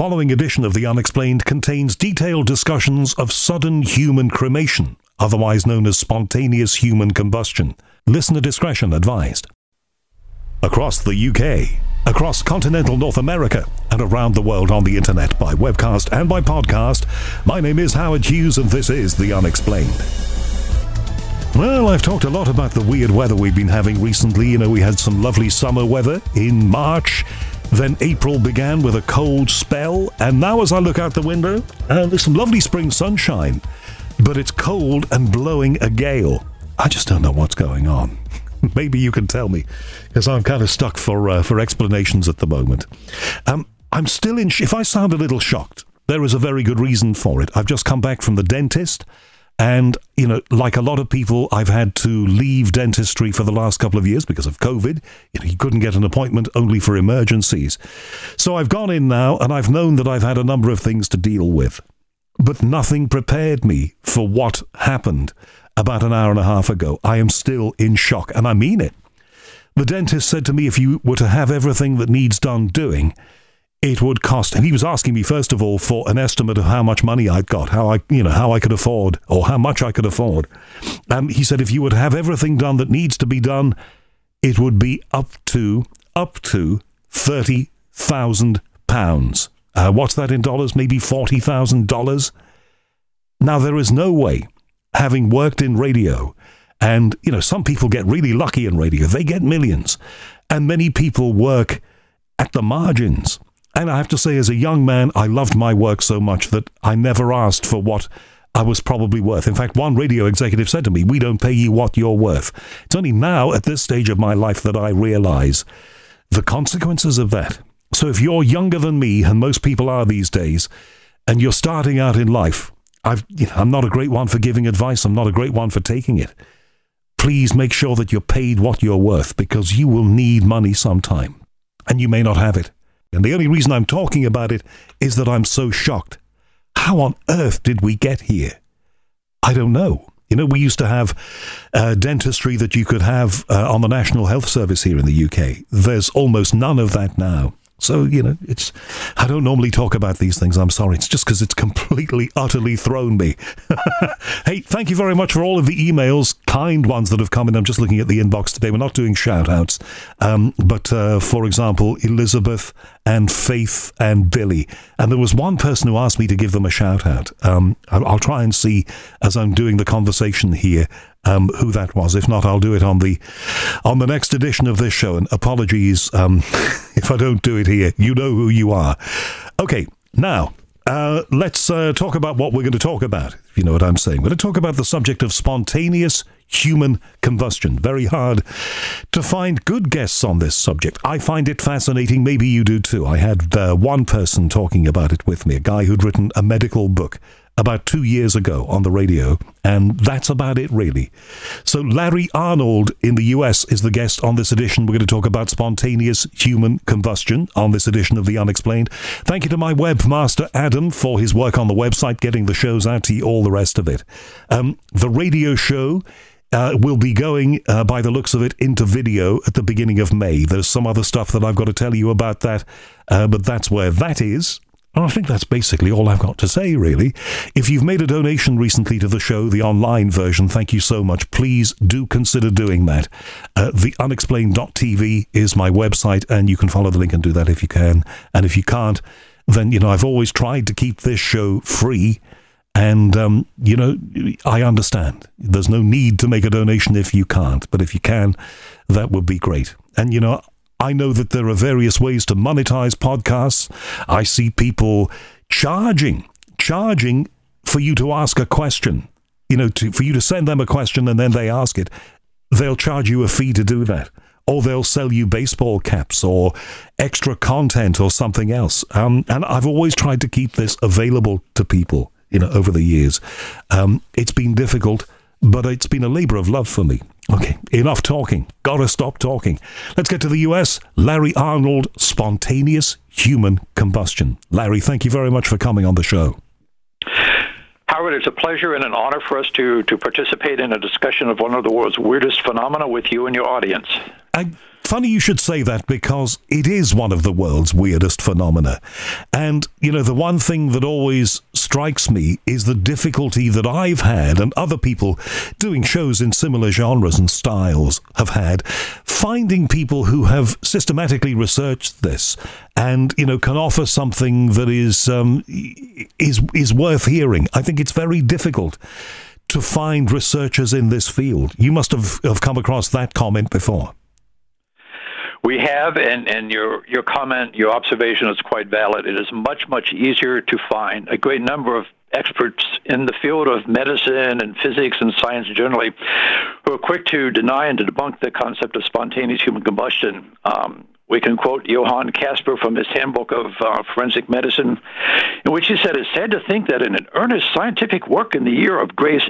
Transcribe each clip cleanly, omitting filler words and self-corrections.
following edition of The Unexplained contains detailed discussions of sudden human cremation, otherwise known as spontaneous human combustion. Listener discretion advised. Across the UK, across continental North America, and around the world on the internet by webcast and by podcast, my name is Howard Hughes and this is The Unexplained. Well, I've talked a lot about the weird weather we've been having recently. You know, we had some lovely summer weather in March. Then April began with a cold spell. And now as I look out the window, there's some lovely spring sunshine. But it's cold and blowing a gale. I just don't know what's going on. Maybe you can tell me, because I'm kind of stuck for explanations at the moment. I'm still in... If I sound a little shocked, there is a very good reason for it. I've just come back from the dentist. And, you know, like a lot of people, I've had to leave dentistry for the last couple of years because of COVID. You couldn't get an appointment only for emergencies. So I've gone in now and I've known that I've had a number of things to deal with. But nothing prepared me for what happened about an hour and a half ago. I am still in shock, and I mean it. The dentist said to me if you were to have everything that needs done doing, it would cost, and he was asking me first of all for an estimate of how much money I'd got, how I could afford, or how much I could afford. He said if you would have everything done that needs to be done, it would be up to £30,000. What's that in dollars? Maybe $40,000. Now there is no way, having worked in radio, and you know some people get really lucky in radio; they get millions, and many people work at the margins. And I have to say, as a young man, I loved my work so much that I never asked for what I was probably worth. In fact, one radio executive said to me, "We don't pay you what you're worth." It's only now, at this stage of my life, that I realize the consequences of that. So if you're younger than me, and most people are these days, and you're starting out in life, I'm not a great one for giving advice. I'm not a great one for taking it. Please make sure that you're paid what you're worth, because you will need money sometime, and you may not have it. And the only reason I'm talking about it is that I'm so shocked. How on earth did we get here? I don't know. You know, we used to have dentistry that you could have on the National Health Service here in the UK. There's almost none of that now. So, you know, I don't normally talk about these things. I'm sorry. It's just because it's completely, utterly thrown me. Hey, thank you very much for all of the emails, kind ones that have come in. I'm just looking at the inbox today. We're not doing shout-outs. But, for example, Elizabeth and Faith and Billy. And there was one person who asked me to give them a shout-out. I'll try and see, as I'm doing the conversation here, who that was. If not, I'll do it on the next edition of this show. And apologies if I don't do it here. You know who you are. Okay, now let's talk about what we're going to talk about, if you know what I'm saying. We're going to talk about the subject of spontaneous human combustion. Very hard to find good guests on this subject. I find it fascinating. Maybe you do too. I had one person talking about it with me, a guy who'd written a medical book about 2 years ago on the radio, and that's about it, really. So Larry Arnold in the US is the guest on this edition. We're going to talk about spontaneous human combustion on this edition of The Unexplained. Thank you to my webmaster, Adam, for his work on the website, getting the shows out to you, all the rest of it. The radio show will be going, by the looks of it, into video at the beginning of May. There's some other stuff that I've got to tell you about that, but that's where that is. And I think that's basically all I've got to say, really. If you've made a donation recently to the show, the online version, thank you so much. Please do consider doing that. TheUnexplained.tv is my website, and you can follow the link and do that if you can. And if you can't, then, you know, I've always tried to keep this show free. And, you know, I understand. There's no need to make a donation if you can't. But if you can, that would be great. And, you know, I know that there are various ways to monetize podcasts. I see people charging for you to ask a question, you know, for you to send them a question and then they ask it. They'll charge you a fee to do that. Or they'll sell you baseball caps or extra content or something else. And I've always tried to keep this available to people, you know, over the years. It's been difficult, but it's been a labor of love for me. Okay, enough talking. Gotta stop talking. Let's get to the US. Larry Arnold, spontaneous human combustion. Larry, thank you very much for coming on the show. Howard, it's a pleasure and an honor for us to participate in a discussion of one of the world's weirdest phenomena with you and your audience. funny you should say that, because it is one of the world's weirdest phenomena. And, the one thing that always strikes me is the difficulty that I've had, and other people doing shows in similar genres and styles have had, finding people who have systematically researched this and, can offer something that is worth hearing. I think it's very difficult to find researchers in this field. You must have come across that comment before. We have, and your comment, your observation is quite valid. It is much, much easier to find a great number of experts in the field of medicine and physics and science generally who are quick to deny and to debunk the concept of spontaneous human combustion. We can quote Johann Casper from his Handbook of Forensic Medicine, in which he said, "It's sad to think that in an earnest scientific work in the year of grace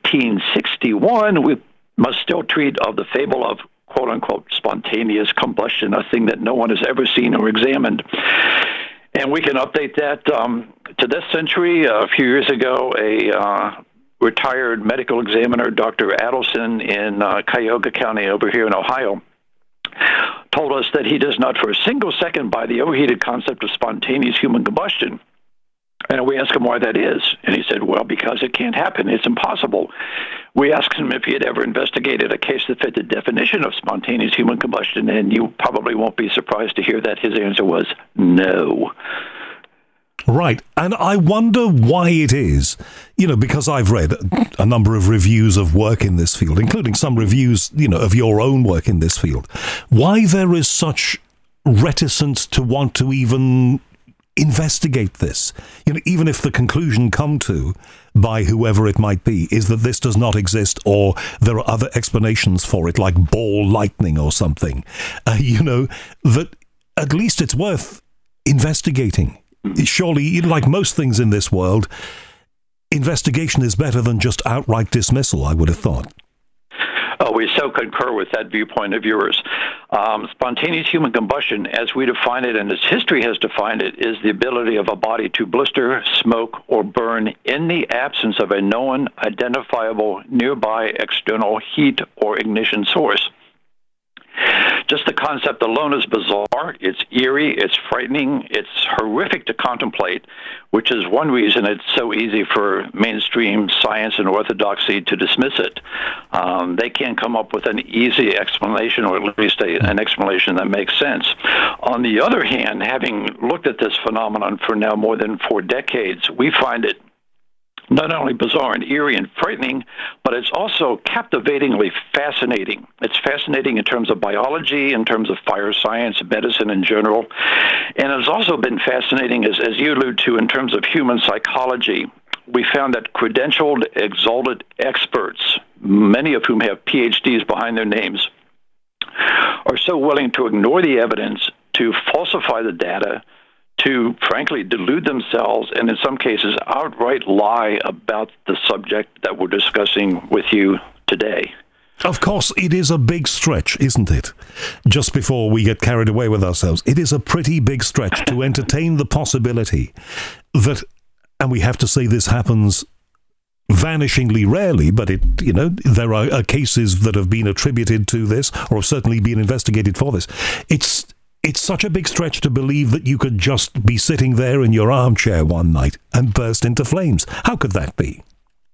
1861, we must still treat of the fable of quote-unquote spontaneous combustion, a thing that no one has ever seen or examined." And we can update that to this century. A few years ago, a retired medical examiner, Dr. Adelson in Cuyahoga County over here in Ohio, told us that he does not for a single second buy the overheated concept of spontaneous human combustion. And we asked him why that is. And he said, well, because it can't happen. It's impossible. We asked him if he had ever investigated a case that fit the definition of spontaneous human combustion, and you probably won't be surprised to hear that his answer was no. Right. And I wonder why it is, because I've read a number of reviews of work in this field, including some reviews, of your own work in this field, why there is such reticence to want to even investigate this. Even if the conclusion come to by whoever it might be is that this does not exist, or there are other explanations for it, like ball lightning or something, that at least it's worth investigating. Surely, like most things in this world, investigation is better than just outright dismissal, I would have thought. Oh, we so concur with that viewpoint of yours. Spontaneous human combustion, as we define it and as history has defined it, is the ability of a body to blister, smoke, or burn in the absence of a known, identifiable, nearby external heat or ignition source. Just the concept alone is bizarre, it's eerie, it's frightening, it's horrific to contemplate, which is one reason it's so easy for mainstream science and orthodoxy to dismiss it. They can't come up with an easy explanation, or at least an explanation that makes sense. On the other hand, having looked at this phenomenon for now more than 4 decades, we find it not only bizarre and eerie and frightening, but it's also captivatingly fascinating. It's fascinating in terms of biology, in terms of fire science, medicine in general. And it's also been fascinating, as you allude to, in terms of human psychology. We found that credentialed, exalted experts, many of whom have PhDs behind their names, are so willing to ignore the evidence, to falsify the data, to, frankly, delude themselves, and in some cases outright lie about the subject that we're discussing with you today. Of course, it is a big stretch, isn't it? Just before we get carried away with ourselves, it is a pretty big stretch to entertain the possibility that, and we have to say this happens vanishingly rarely, but there are cases that have been attributed to this, or have certainly been investigated for this. It's such a big stretch to believe that you could just be sitting there in your armchair one night and burst into flames. How could that be?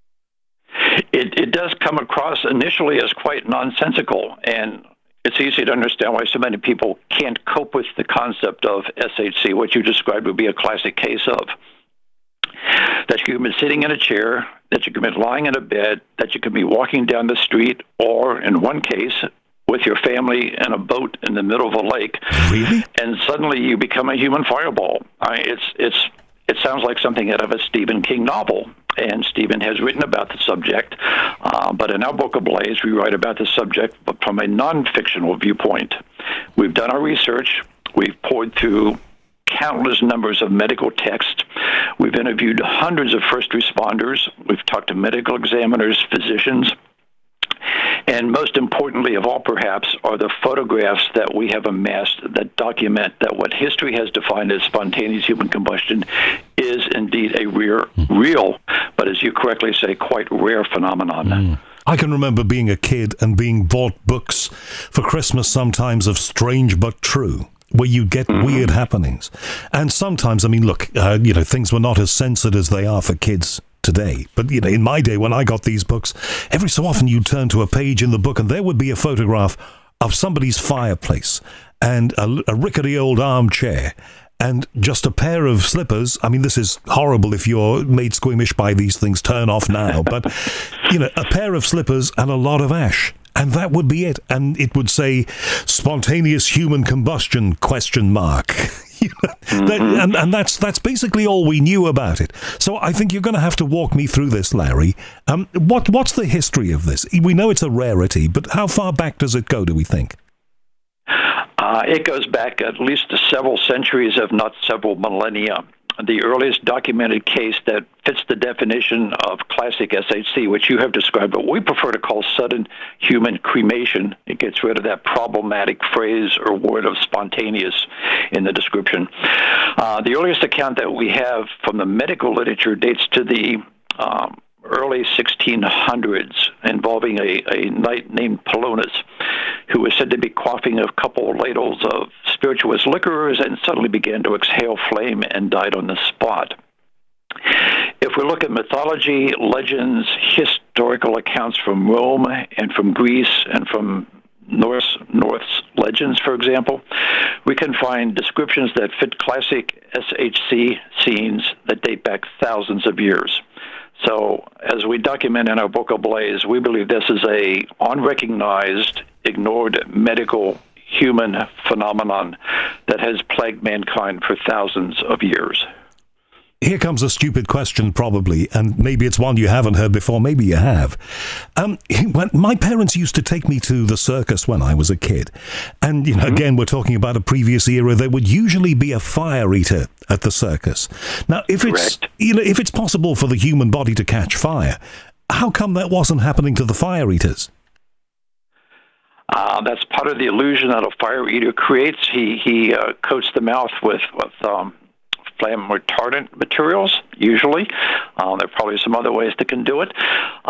It does come across initially as quite nonsensical, and it's easy to understand why so many people can't cope with the concept of SHC. What you described would be a classic case of that you can be sitting in a chair, that you can be lying in a bed, that you can be walking down the street, or in one case, with your family in a boat in the middle of a lake. Really? And suddenly you become a human fireball. It sounds like something out of a Stephen King novel, and Stephen has written about the subject. But in our book Ablaze, we write about the subject, but from a non-fictional viewpoint. We've done our research. We've poured through countless numbers of medical texts. We've interviewed hundreds of first responders. We've talked to medical examiners, physicians. And most importantly of all, perhaps, are the photographs that we have amassed that document that what history has defined as spontaneous human combustion is indeed a real, but as you correctly say, quite rare phenomenon. I can remember being a kid and being bought books for Christmas sometimes of Strange But True, where you get weird happenings. And sometimes, I mean, look, things were not as censored as they are for kids today. But, in my day, when I got these books, every so often you'd turn to a page in the book and there would be a photograph of somebody's fireplace and a rickety old armchair and just a pair of slippers. I mean, this is horrible if you're made squeamish by these things. Turn off now. But, a pair of slippers and a lot of ash. And that would be it. And it would say, spontaneous human combustion, ? And that's basically all we knew about it. So I think you're going to have to walk me through this, Larry. What's the history of this? We know it's a rarity, but how far back does it go, do we think? It goes back at least to several centuries, if not several millennia. The earliest documented case that fits the definition of classic SHC, which you have described, but we prefer to call sudden human cremation. It gets rid of that problematic phrase or word of spontaneous in the description. The earliest account that we have from the medical literature dates to the early 1600s, involving a knight named Polonus, who was said to be quaffing a couple of ladles of spirituous liquors and suddenly began to exhale flame and died on the spot. If we look at mythology, legends, historical accounts from Rome and from Greece and from Norse legends, for example, we can find descriptions that fit classic SHC scenes that date back thousands of years. So, as we document in our book Ablaze, we believe this is a unrecognized, ignored medical human phenomenon that has plagued mankind for thousands of years. Here comes a stupid question, probably, and maybe it's one you haven't heard before, maybe you have. When my parents used to take me to the circus when I was a kid, and, again, we're talking about a previous era, there would usually be a fire eater at the circus. Now, if it's possible for the human body to catch fire, how come that wasn't happening to the fire eaters? That's part of the illusion that a fire eater creates. He coats the mouth with flame retardant materials, usually. There are probably some other ways that can do it.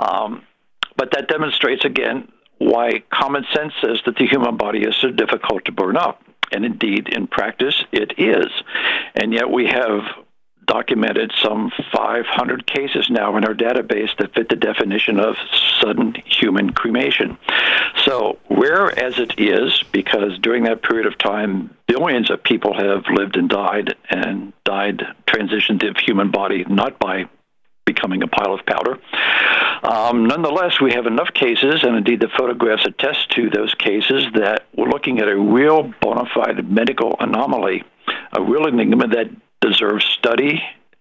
But that demonstrates, again, why common sense says that the human body is so difficult to burn up. And indeed, in practice, it is. And yet we have documented some 500 cases now in our database that fit the definition of sudden human cremation. So rare as it is, because during that period of time, billions of people have lived and died, transitioned to human body, not by becoming a pile of powder. Nonetheless, we have enough cases, and indeed the photographs attest to those cases, that we're looking at a real bona fide medical anomaly, a real enigma that deserves study.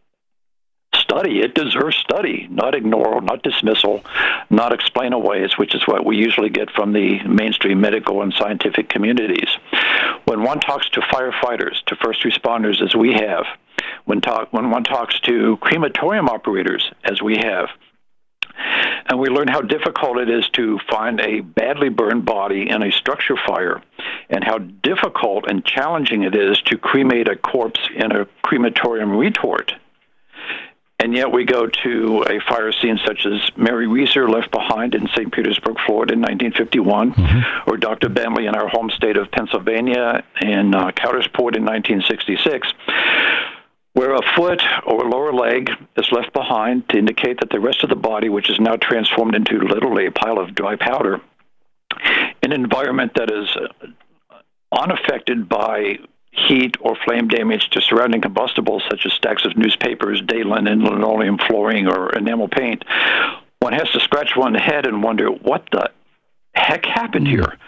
It deserves study, not ignoral, not dismissal, not explain away, which is what we usually get from the mainstream medical and scientific communities. When one talks to firefighters, to first responders, as we have, when one talks to crematorium operators, as we have, and we learn how difficult it is to find a badly burned body in a structure fire, and how difficult and challenging it is to cremate a corpse in a crematorium retort. And yet we go to a fire scene such as Mary Reeser left behind in St. Petersburg, Florida in 1951, or Dr. Bentley in our home state of Pennsylvania in Coudersport in 1966, where a foot or lower leg is left behind to indicate that the rest of the body, which is now transformed into literally a pile of dry powder, in an environment that is unaffected by heat or flame damage to surrounding combustibles such as stacks of newspapers, day linen, linoleum flooring, or enamel paint, one has to scratch one's head and wonder, what the heck happened here?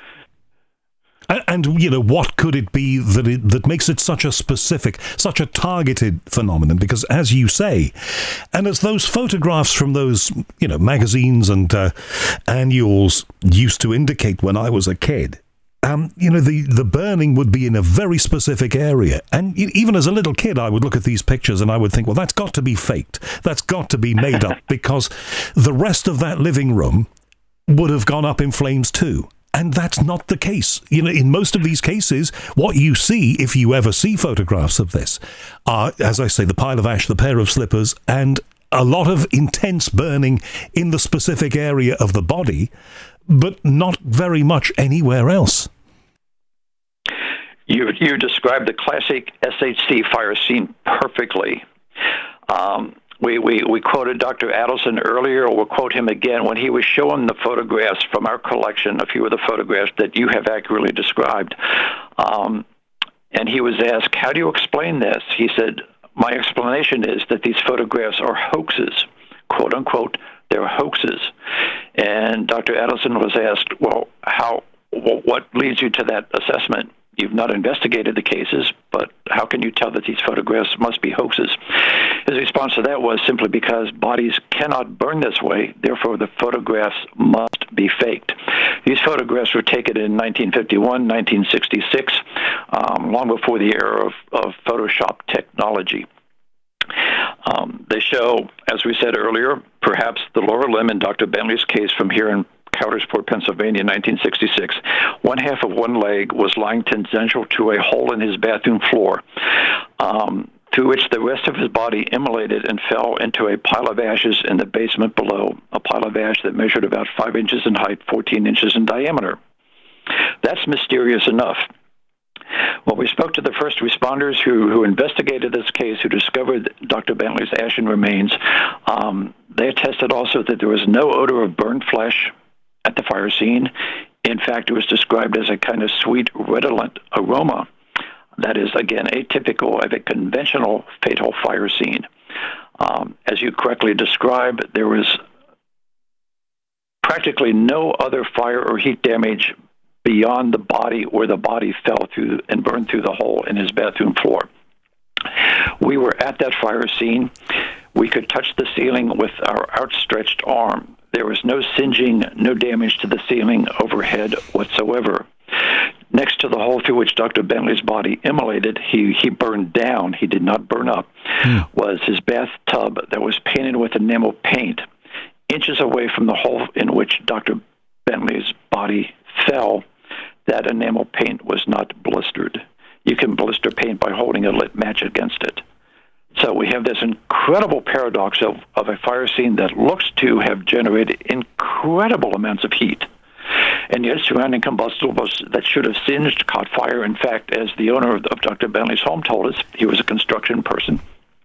And, what could it be that makes it such a specific, such a targeted phenomenon? Because, as you say, and as those photographs from those, magazines and annuals used to indicate when I was a kid, the burning would be in a very specific area. And even as a little kid, I would look at these pictures and I would think, well, that's got to be faked. That's got to be made up, because the rest of that living room would have gone up in flames too. And that's not the case. In most of these cases, what you see, if you ever see photographs of this, are, as I say, the pile of ash, the pair of slippers, and a lot of intense burning in the specific area of the body, but not very much anywhere else. You described the classic SHC fire scene perfectly. We quoted Dr. Adelson earlier. We'll quote him again when he was showing the photographs from our collection, a few of the photographs that you have accurately described. And he was asked, how do you explain this? He said, my explanation is that these photographs are hoaxes, quote unquote, they're hoaxes. And Dr. Adelson was asked, well, what leads you to that assessment? You've not investigated the cases, but how can you tell that these photographs must be hoaxes? His response to that was simply because bodies cannot burn this way, therefore the photographs must be faked. These photographs were taken in 1951, 1966, long before the era of Photoshop technology. They show, as we said earlier, perhaps the lower limb in Dr. Bentley's case from here in Coudersport, Pennsylvania, 1966. One half of one leg was lying tangential to a hole in his bathroom floor, through which the rest of his body immolated and fell into a pile of ashes in the basement below, a pile of ash that measured about 5 inches in height, 14 inches in diameter. That's mysterious enough. Well, we spoke to the first responders who investigated this case, who discovered Dr. Bentley's ashen remains. They attested also that there was no odor of burned flesh at the fire scene. In fact, it was described as a kind of sweet, redolent aroma that is, again, atypical of a conventional fatal fire scene. As you correctly described, there was practically no other fire or heat damage beyond the body where the body fell through and burned through the hole in his bathroom floor. We were at that fire scene. We could touch the ceiling with our outstretched arm. There was no singeing, no damage to the ceiling overhead whatsoever. Next to the hole through which Dr. Bentley's body immolated, he burned down, he did not burn up, was his bathtub that was painted with enamel paint. Inches away from the hole in which Dr. Bentley's body fell, that enamel paint was not blistered. You can blister paint by holding a lit match against it. So we have this incredible paradox of a fire scene that looks to have generated incredible amounts of heat, and yet surrounding combustibles that should have singed caught fire. In fact, as the owner of Dr. Bentley's home told us, he was a construction person.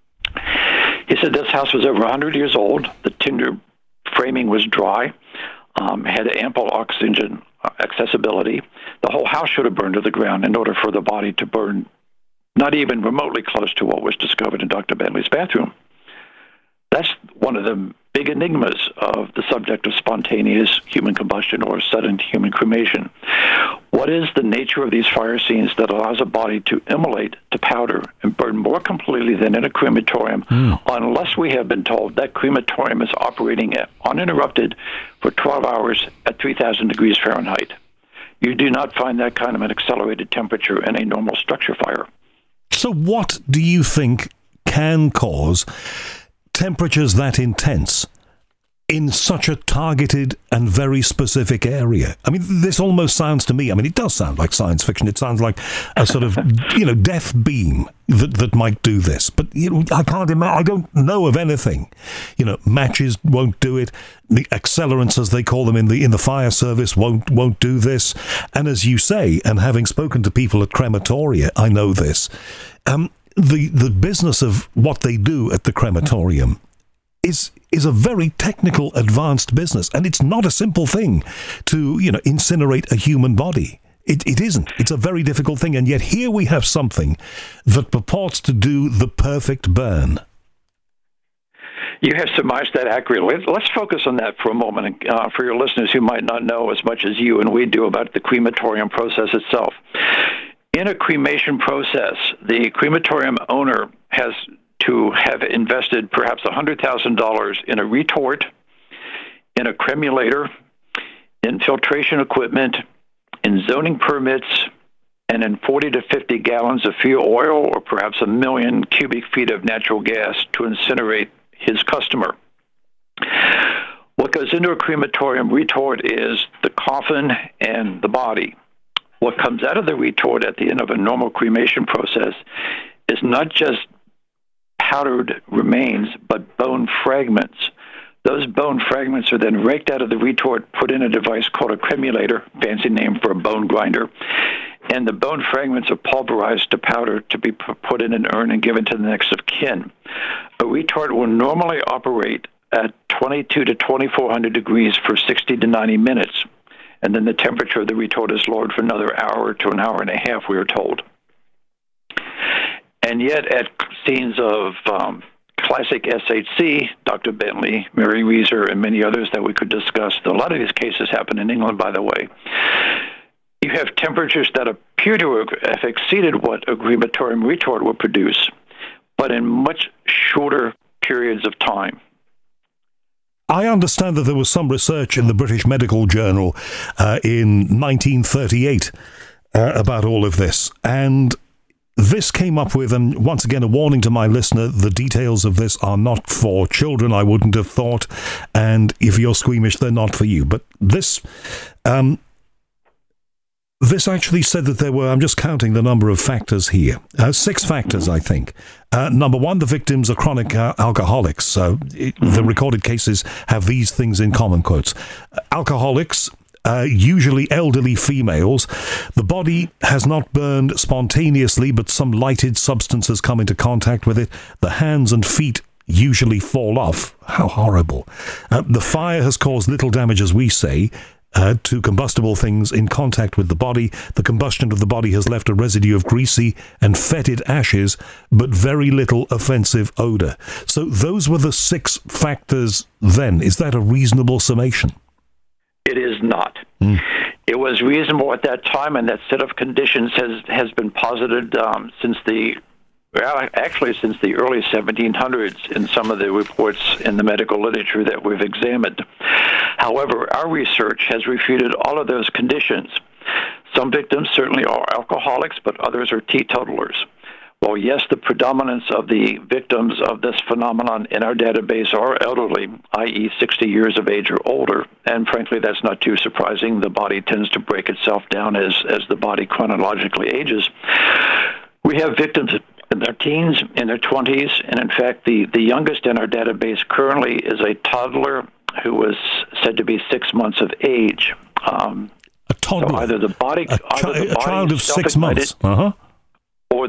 He said this house was over 100 years old. The tinder framing was dry, had ample oxygen accessibility. The whole house should have burned to the ground in order for the body to burn not even remotely close to what was discovered in Dr. Bentley's bathroom. That's one of the big enigmas of the subject of spontaneous human combustion or sudden human cremation. What is the nature of these fire scenes that allows a body to immolate to powder and burn more completely than in a crematorium, unless we have been told that crematorium is operating uninterrupted for 12 hours at 3,000 degrees Fahrenheit? You do not find that kind of an accelerated temperature in a normal structure fire. So what do you think can cause temperatures that intense in such a targeted and very specific area? I mean, this almost sounds to me, I mean, it does sound like science fiction. It sounds like a sort of, death beam that might do this. But I can't imagine, I don't know of anything. Matches won't do it. The accelerants, as they call them in the fire service, won't do this. And as you say, and having spoken to people at crematoria, I know this. The business of what they do at the crematorium is a very technical, advanced business, and it's not a simple thing to incinerate a human body. It isn't. It's a very difficult thing, and yet here we have something that purports to do the perfect burn. You have surmised that accurately. Let's focus on that for a moment for your listeners who might not know as much as you and we do about the crematorium process itself. In a cremation process, the crematorium owner has to have invested perhaps $100,000 in a retort, in a cremulator, in filtration equipment, in zoning permits, and in 40 to 50 gallons of fuel oil or perhaps 1 million cubic feet of natural gas to incinerate his customer. What goes into a crematorium retort is the coffin and the body. What comes out of the retort at the end of a normal cremation process is not just powdered remains, but bone fragments. Those bone fragments are then raked out of the retort, put in a device called a cremulator, fancy name for a bone grinder, and the bone fragments are pulverized to powder to be put in an urn and given to the next of kin. A retort will normally operate at 22 to 2400 degrees for 60 to 90 minutes, and then the temperature of the retort is lowered for another hour to an hour and a half, we are told. And yet, at scenes of classic SHC, Dr. Bentley, Mary Reeser, and many others that we could discuss, a lot of these cases happen in England, by the way, you have temperatures that appear to have exceeded what a crematorium retort would produce, but in much shorter periods of time. I understand that there was some research in the British Medical Journal in 1938 about all of this, and this came up with, and once again, a warning to my listener, the details of this are not for children, I wouldn't have thought, and if you're squeamish, they're not for you. But this actually said that there were, I'm just counting the number of factors here, 6 factors, I think. Number 1, the victims are chronic alcoholics. The recorded cases have these things in common, quotes. Alcoholics, usually elderly females. The body has not burned spontaneously, but some lighted substances come into contact with it. The hands and feet usually fall off. How horrible. The fire has caused little damage, as we say, to combustible things in contact with the body. The combustion of the body has left a residue of greasy and fetid ashes, but very little offensive odor. So those were the 6 factors then. Is that a reasonable summation? It is not. It was reasonable at that time, and that set of conditions has been posited since the early 1700s in some of the reports in the medical literature that we've examined. However, our research has refuted all of those conditions. Some victims certainly are alcoholics, but others are teetotalers. Well, yes, the predominance of the victims of this phenomenon in our database are elderly, i.e. 60 years of age or older, and frankly, that's not too surprising. The body tends to break itself down as the body chronologically ages. We have victims in their teens, in their 20s, and in fact, the youngest in our database currently is a toddler who was said to be 6 months of age. A toddler? So either the body, a child of 6 months, or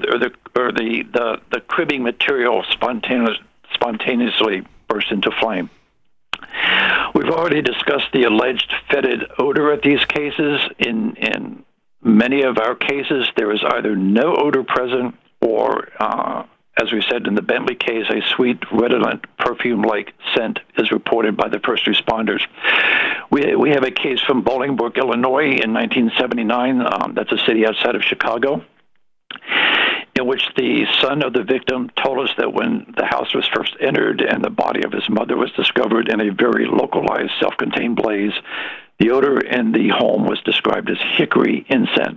the cribbing material spontaneously burst into flame. We've already discussed the alleged fetid odor at these cases. In many of our cases, there is either no odor present or, as we said in the Bentley case, a sweet, redolent, perfume-like scent is reported by the first responders. We have a case from Bolingbrook, Illinois in 1979. That's a city outside of Chicago, in which the son of the victim told us that when the house was first entered and the body of his mother was discovered in a very localized, self-contained blaze, the odor in the home was described as hickory incense.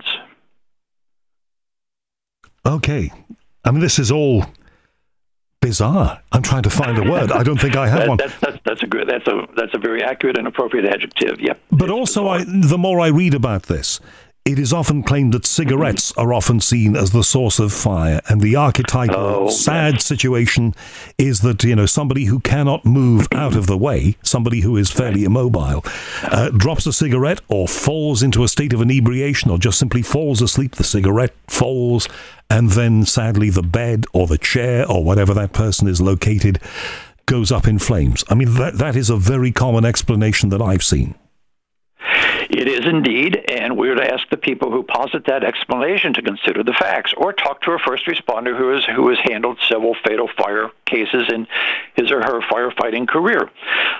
Okay. I mean, this is all bizarre. I'm trying to find a word. I don't think I have one. That's a very accurate and appropriate adjective. Yep. But also, the more I read about this, it is often claimed that cigarettes are often seen as the source of fire, and the archetypal sad situation is that, somebody who cannot move out of the way, somebody who is fairly immobile, drops a cigarette or falls into a state of inebriation or just simply falls asleep. The cigarette falls, and then sadly the bed or the chair or whatever that person is located goes up in flames. I mean, that is a very common explanation that I've seen. It is indeed, and we're to ask the people who posit that explanation to consider the facts, or talk to a first responder who has handled several fatal fire cases in his or her firefighting career.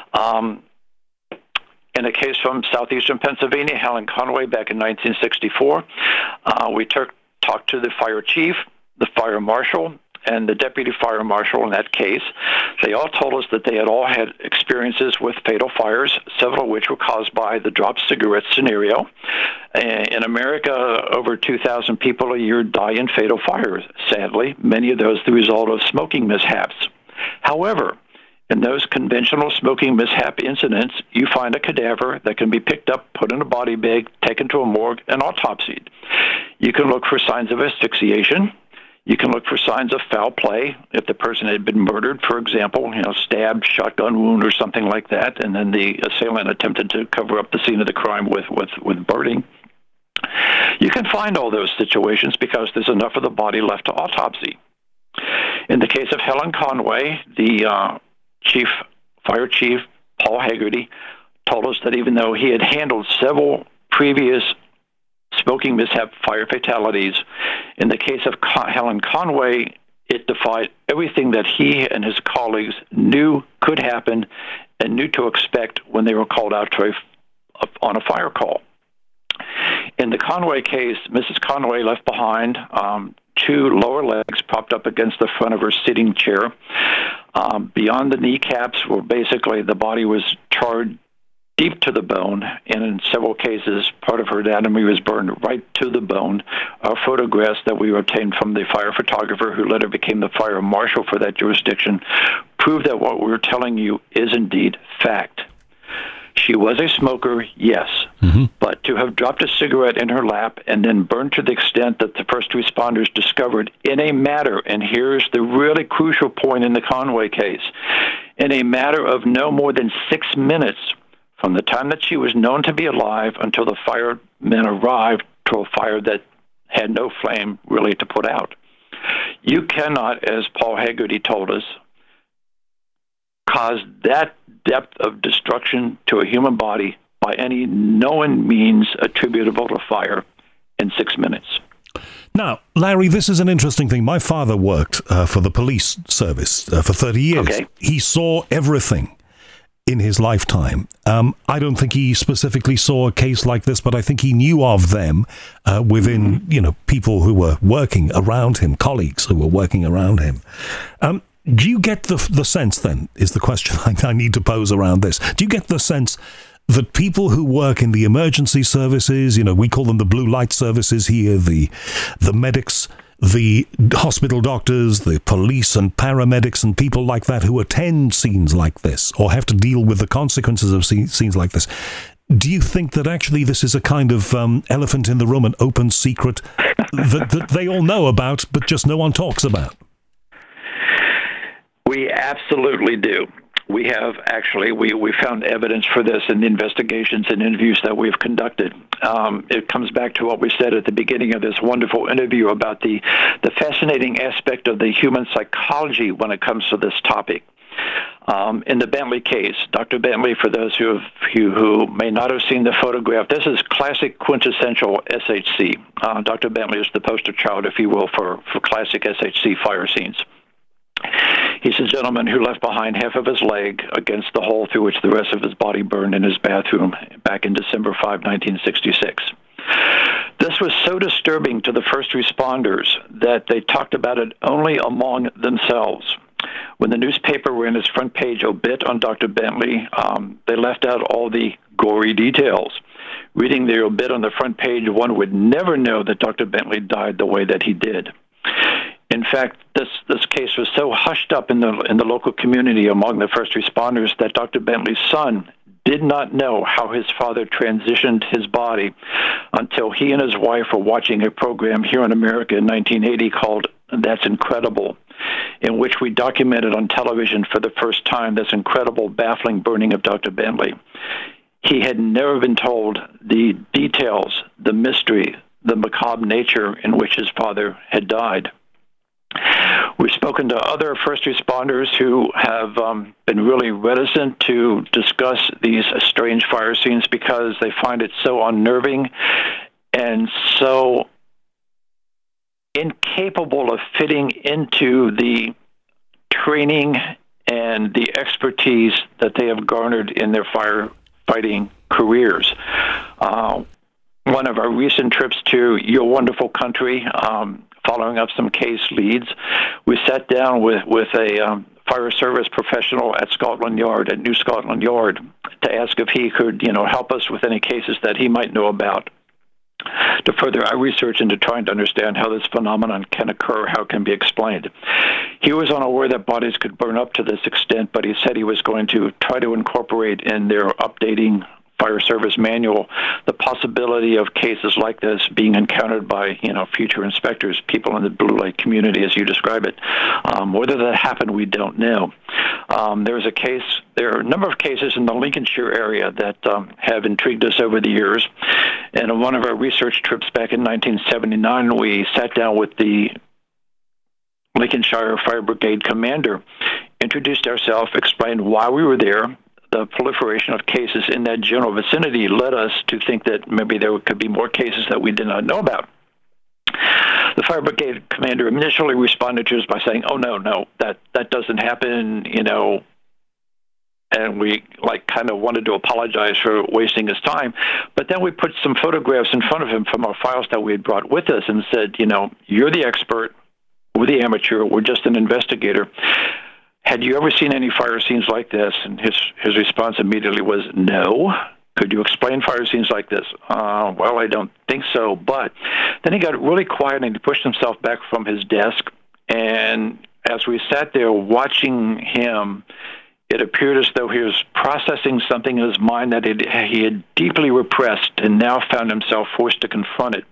In a case from southeastern Pennsylvania, Helen Conway, back in 1964, we talked to the fire chief, the fire marshal, and the deputy fire marshal in that case. They all told us that they had all had experiences with fatal fires, several of which were caused by the dropped cigarette scenario. In America, over 2,000 people a year die in fatal fires. Sadly, many of those the result of smoking mishaps. However, in those conventional smoking mishap incidents, you find a cadaver that can be picked up, put in a body bag, taken to a morgue, and autopsied. You can look for signs of asphyxiation. You can look for signs of foul play. If the person had been murdered, for example, stabbed, shotgun wound, or something like that, and then the assailant attempted to cover up the scene of the crime with burning. You can find all those situations because there's enough of the body left to autopsy. In the case of Helen Conway, the fire chief, Paul Haggerty, told us that even though he had handled several previous smoking mishap fire fatalities, in the case of Helen Conway, it defied everything that he and his colleagues knew could happen and knew to expect when they were called out on a fire call. In the Conway case, Mrs. Conway left behind 2 lower legs propped up against the front of her sitting chair. Beyond the kneecaps, where basically the body was charred deep to the bone, and in several cases, part of her anatomy was burned right to the bone. Our photographs that we obtained from the fire photographer, who later became the fire marshal for that jurisdiction, prove that what we're telling you is indeed fact. She was a smoker, yes, but to have dropped a cigarette in her lap and then burned to the extent that the first responders discovered in a matter, and here's the really crucial point in the Conway case, in a matter of no more than 6 minutes from the time that she was known to be alive until the firemen arrived to a fire that had no flame really to put out. You cannot, as Paul Haggerty told us, cause that depth of destruction to a human body by any known means attributable to fire in 6 minutes. Now, Larry, this is an interesting thing. My father worked for the police service for 30 years. Okay. He saw everything in his lifetime. I don't think he specifically saw a case like this, but I think he knew of them within, people who were working around him, colleagues who were working around him. Do you get the sense, then, is the question I need to pose around this. Do you get the sense that people who work in the emergency services, we call them the blue light services here, the medics, the hospital doctors, the police and paramedics and people like that who attend scenes like this or have to deal with the consequences of scenes like this, do you think that actually this is a kind of elephant in the room, an open secret that they all know about but just no one talks about? We absolutely do. We have actually, we found evidence for this in the investigations and interviews that we've conducted. It comes back to what we said at the beginning of this wonderful interview about the fascinating aspect of the human psychology when it comes to this topic. In the Bentley case, Dr. Bentley, for those who may not have seen the photograph, this is classic quintessential SHC. Dr. Bentley is the poster child, if you will, for classic SHC fire scenes. He's a gentleman who left behind half of his leg against the hole through which the rest of his body burned in his bathroom back in December 5, 1966. This was so disturbing to the first responders that they talked about it only among themselves. When the newspaper ran its front page obit on Dr. Bentley, they left out all the gory details. Reading the obit on the front page, one would never know that Dr. Bentley died the way that he did. In fact, this case was so hushed up in the local community among the first responders that Dr. Bentley's son did not know how his father transitioned his body until he and his wife were watching a program here in America in 1980 called That's Incredible, in which we documented on television for the first time this incredible, baffling burning of Dr. Bentley. He had never been told the details, the mystery, the macabre nature in which his father had died. We've spoken to other first responders who have been really reticent to discuss these strange fire scenes because they find it so unnerving and so incapable of fitting into the training and the expertise that they have garnered in their firefighting careers. One of our recent trips to Your Wonderful Country, following up some case leads, we sat down with a fire service professional at Scotland Yard, at New Scotland Yard, to ask if he could, help us with any cases that he might know about, to further our research into trying to understand how this phenomenon can occur, how it can be explained. He was unaware that bodies could burn up to this extent, but he said he was going to try to incorporate in their updating Fire Service Manual, the possibility of cases like this being encountered by, future inspectors, people in the Blue Lake community, as you describe it. Whether that happened, we don't know. There are a number of cases in the Lincolnshire area that have intrigued us over the years. And on one of our research trips back in 1979, we sat down with the Lincolnshire Fire Brigade commander, introduced ourselves, explained why we were there. The proliferation of cases in that general vicinity led us to think that maybe there could be more cases that we did not know about. The fire brigade commander initially responded to us by saying, "Oh, no, that doesn't happen," and we kind of wanted to apologize for wasting his time. But then we put some photographs in front of him from our files that we had brought with us and said, "You're the expert, we're the amateur, we're just an investigator. Had you ever seen any fire scenes like this?" And his response immediately was, "No." "Could you explain fire scenes like this?" Well, I don't think so. But then he got really quiet and he pushed himself back from his desk. And as we sat there watching him, it appeared as though he was processing something in his mind that he had deeply repressed and now found himself forced to confront it.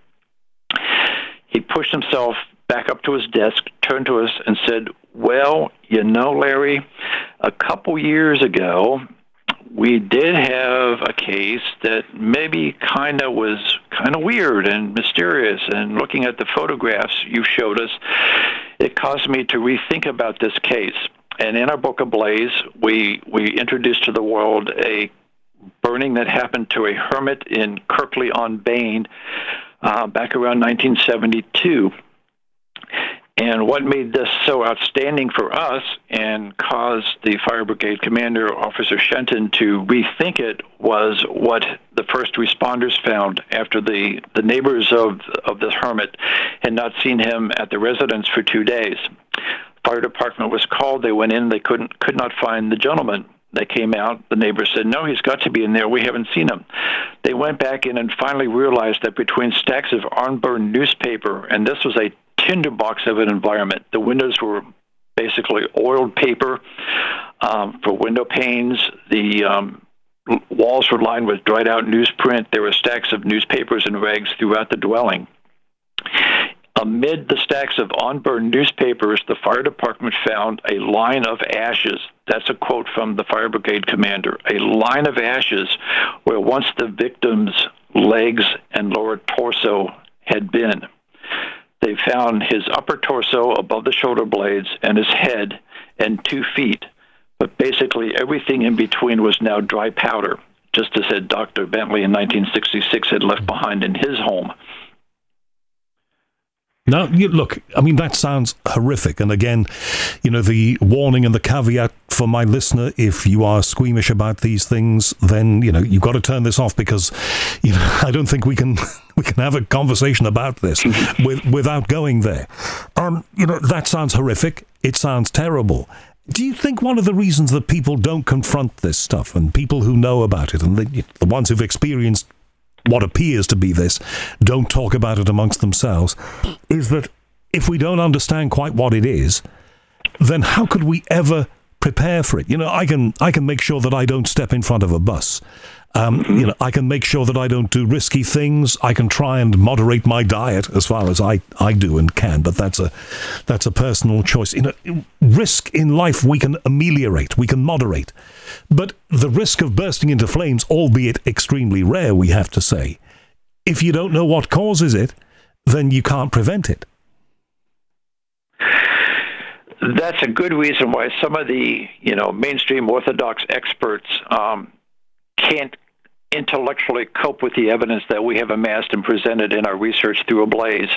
He pushed himself back up to his desk, turned to us and said, "Well, Larry, a couple years ago, we did have a case that maybe was kind of weird and mysterious, and looking at the photographs you showed us, it caused me to rethink about this case." And in our book Ablaze, we introduced to the world a burning that happened to a hermit in Kirkley-on-Bane back around 1972. And what made this so outstanding for us and caused the fire brigade commander, Officer Shenton, to rethink it was what the first responders found after the neighbors of this hermit had not seen him at the residence for 2 days. Fire department was called. They went in. They could not find the gentleman. They came out. The neighbors said, "No, he's got to be in there. We haven't seen him." They went back in and finally realized that between stacks of unburned newspaper, and this was a tinderbox of an environment. The windows were basically oiled paper for window panes. The walls were lined with dried out newsprint. There were stacks of newspapers and rags throughout the dwelling. Amid the stacks of unburned newspapers, the fire department found a line of ashes. That's a quote from the fire brigade commander. A line of ashes where once the victim's legs and lower torso had been. They found his upper torso above the shoulder blades and his head and 2 feet. But basically everything in between was now dry powder, just as Dr. Bentley in 1966 had left behind in his home. Now, look, I mean, that sounds horrific. And again, the warning and the caveat for my listener, if you are squeamish about these things, then, you've got to turn this off because, I don't think we can have a conversation about this without going there. That sounds horrific. It sounds terrible. Do you think one of the reasons that people don't confront this stuff, and people who know about it, and the ones who've experienced what appears to be this, don't talk about it amongst themselves, is that if we don't understand quite what it is, then how could we ever prepare for it? I can make sure that I don't step in front of a bus. I can make sure that I don't do risky things. I can try and moderate my diet as far as I do and can, but that's a personal choice. Risk in life we can ameliorate, we can moderate. But the risk of bursting into flames, albeit extremely rare, we have to say, if you don't know what causes it, then you can't prevent it. That's a good reason why some of the mainstream orthodox experts can't intellectually cope with the evidence that we have amassed and presented in our research through Ablaze.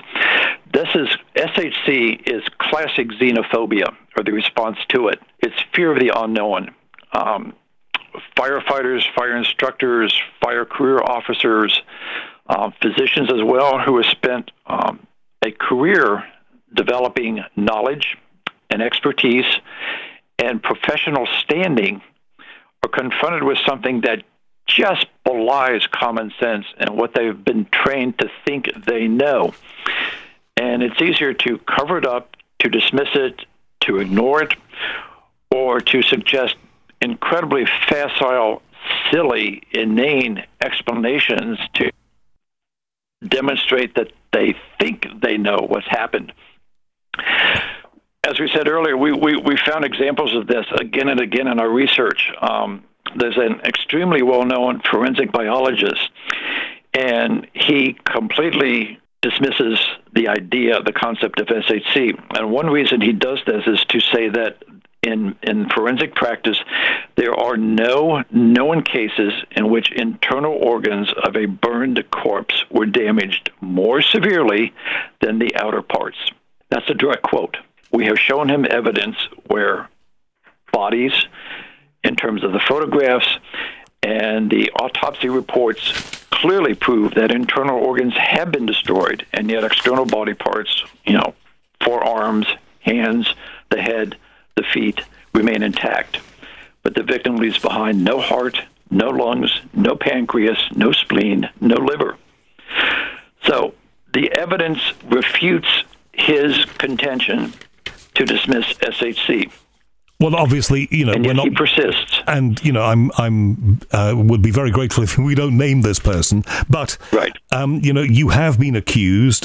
SHC is classic xenophobia, or the response to it. It's fear of the unknown. Firefighters, fire instructors, fire career officers, physicians as well, who have spent a career developing knowledge and expertise and professional standing, are confronted with something that just belies common sense and what they've been trained to think they know. And it's easier to cover it up, to dismiss it, to ignore it, or to suggest incredibly facile silly, inane explanations to demonstrate that they think they know what's happened. As we said earlier, we found examples of this again and again in our research. There's an extremely well-known forensic biologist, and he completely dismisses the concept of SHC. And one reason he does this is to say that in forensic practice, there are no known cases in which internal organs of a burned corpse were damaged more severely than the outer parts. That's a direct quote. We have shown him evidence where bodies, in terms of the photographs and the autopsy reports, clearly prove that internal organs have been destroyed, and yet external body parts, forearms, hands, the head, the feet, remain intact. But the victim leaves behind no heart, no lungs, no pancreas, no spleen, no liver. So the evidence refutes his contention to dismiss SHC. Well, obviously, and we're not. He persists, and I'm would be very grateful if we don't name this person. But right, you have been accused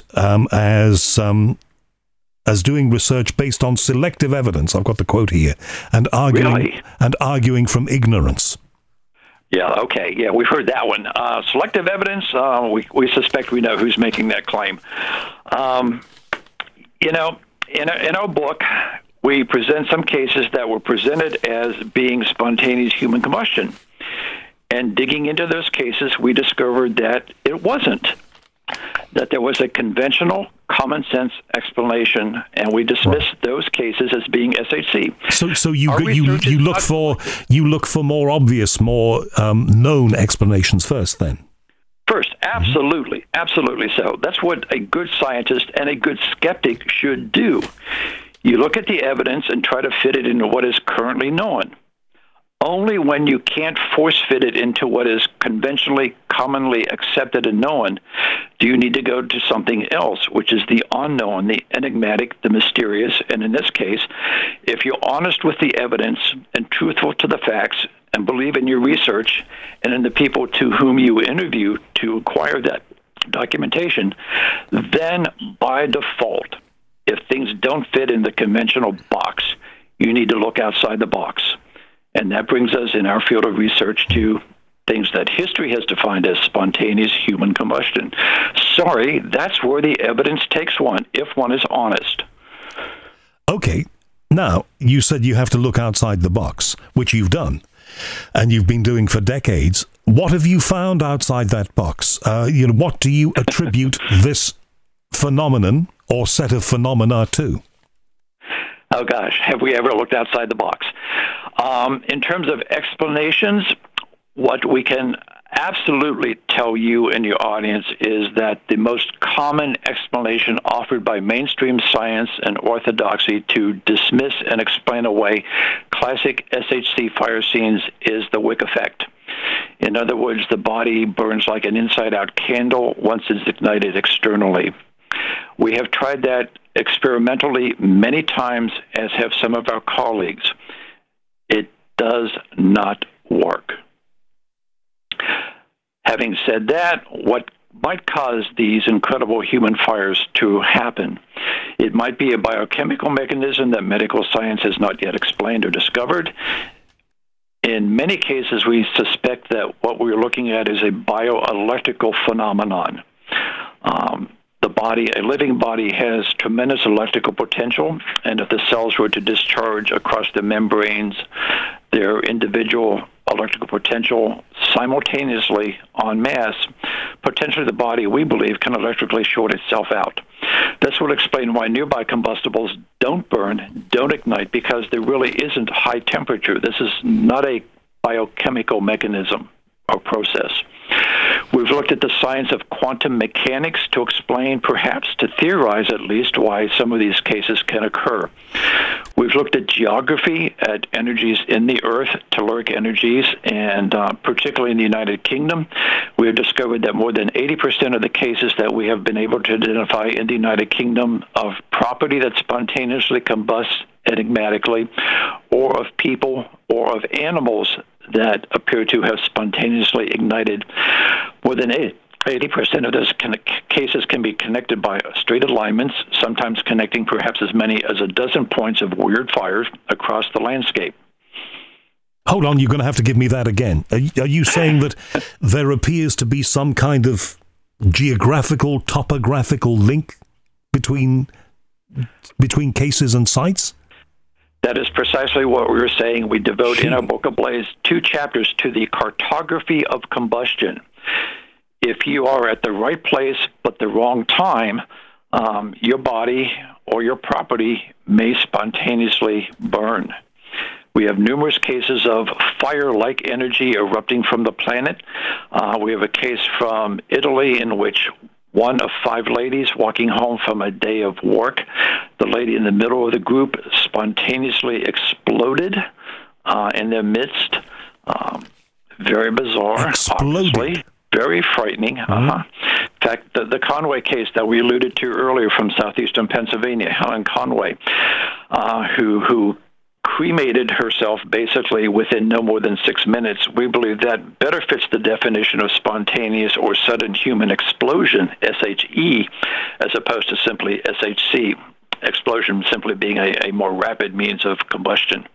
as doing research based on selective evidence. I've got the quote here, and arguing from ignorance. Yeah. Okay. Yeah, we've heard that one. Selective evidence. We suspect we know who's making that claim. In our book, we present some cases that were presented as being spontaneous human combustion. And digging into those cases, we discovered that it wasn't, that there was a conventional, common sense explanation, and we dismissed those cases as being SHC. So you look for more obvious, more known explanations first, then? First, absolutely, absolutely so. That's what a good scientist and a good skeptic should do. You look at the evidence and try to fit it into what is currently known. Only when you can't force fit it into what is conventionally, commonly accepted and known, do you need to go to something else, which is the unknown, the enigmatic, the mysterious. And in this case, if you're honest with the evidence and truthful to the facts and believe in your research and in the people to whom you interview to acquire that documentation, then by default, if things don't fit in the conventional box, you need to look outside the box. And that brings us in our field of research to things that history has defined as spontaneous human combustion. Sorry, that's where the evidence takes one, if one is honest. Okay. Now, you said you have to look outside the box, which you've done, and you've been doing for decades. What have you found outside that box? What do you attribute this phenomenon or set of phenomena to? Oh, gosh, have we ever looked outside the box? In terms of explanations, what we can absolutely tell you and your audience is that the most common explanation offered by mainstream science and orthodoxy to dismiss and explain away classic SHC fire scenes is the wick effect. In other words, the body burns like an inside-out candle once it's ignited externally. We have tried that experimentally many times, as have some of our colleagues. It does not work. Having said that, what might cause these incredible human fires to happen? It might be a biochemical mechanism that medical science has not yet explained or discovered. In many cases, we suspect that what we're looking at is a bioelectrical phenomenon. A living body has tremendous electrical potential, and if the cells were to discharge across the membranes, their individual electrical potential simultaneously en masse, potentially the body, we believe, can electrically short itself out. This would explain why nearby combustibles don't burn, don't ignite, because there really isn't high temperature. This is not a biochemical mechanism or process. We've looked at the science of quantum mechanics to explain, perhaps to theorize at least, why some of these cases can occur. We've looked at geography, at energies in the Earth, telluric energies, and particularly in the United Kingdom, we have discovered that more than 80% of the cases that we have been able to identify in the United Kingdom of property that spontaneously combusts enigmatically, or of people or of animals that appear to have spontaneously ignited. More than 80% of those cases can be connected by straight alignments, sometimes connecting perhaps as many as a dozen points of weird fires across the landscape. Hold on, you're going to have to give me that again. Are you saying that there appears to be some kind of geographical, topographical link between cases and sites? That is precisely what we were saying. We devote in our book Ablaze 2 chapters to the cartography of combustion. If you are at the right place but the wrong time, your body or your property may spontaneously burn. We have numerous cases of fire-like energy erupting from the planet. We have a case from Italy in which one of 5 ladies walking home from a day of work, the lady in the middle of the group spontaneously exploded in their midst. Very bizarre. Exploded. Obviously. Very frightening. In fact, the Conway case that we alluded to earlier from southeastern Pennsylvania, Helen Conway, who cremated herself basically within no more than 6 minutes, we believe that better fits the definition of spontaneous or sudden human explosion, SHE, as opposed to simply SHC, explosion simply being a more rapid means of combustion.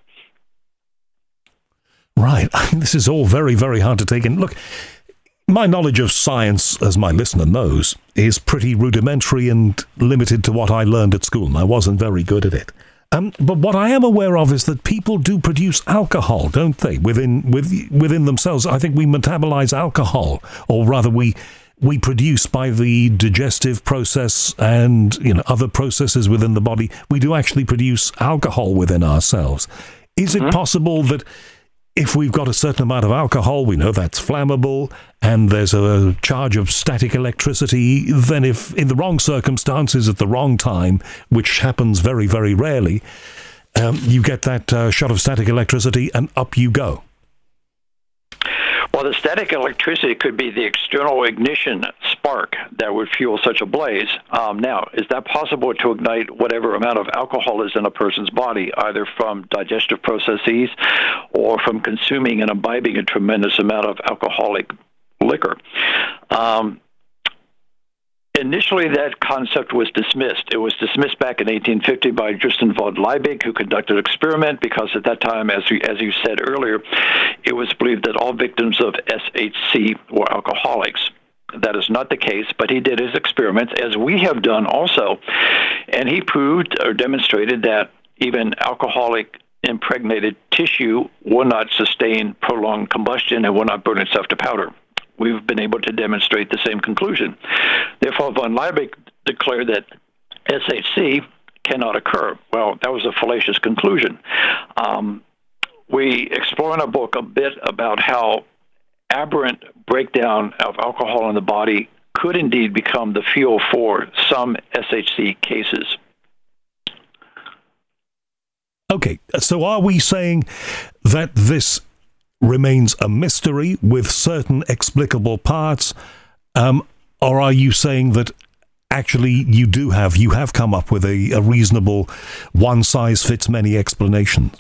Right. This is all very, very hard to take in. Look, my knowledge of science, as my listener knows, is pretty rudimentary and limited to what I learned at school, and I wasn't very good at it. But what I am aware of is that people do produce alcohol, don't they, within themselves? I think we metabolize alcohol, or rather we produce by the digestive process and other processes within the body. We do actually produce alcohol within ourselves. Is it possible that if we've got a certain amount of alcohol, we know that's flammable, and there's a charge of static electricity, then if in the wrong circumstances at the wrong time, which happens very, very rarely, you get that shot of static electricity and up you go? Well, the static electricity could be the external ignition spark that would fuel such a blaze. Now, is that possible to ignite whatever amount of alcohol is in a person's body, either from digestive processes or from consuming and imbibing a tremendous amount of alcoholic liquor? Initially, that concept was dismissed. It was dismissed back in 1850 by Justin von Liebig, who conducted an experiment, because at that time, as you said earlier, it was believed that all victims of SHC were alcoholics. That is not the case, but he did his experiments, as we have done also, and he proved or demonstrated that even alcoholic impregnated tissue will not sustain prolonged combustion and will not burn itself to powder. We've been able to demonstrate the same conclusion. Therefore, von Liebig declared that SHC cannot occur. Well, that was a fallacious conclusion. We explore in our book a bit about how aberrant breakdown of alcohol in the body could indeed become the fuel for some SHC cases. Okay, so are we saying that this remains a mystery with certain explicable parts, or are you saying that actually you have come up with a reasonable one-size-fits-many explanation?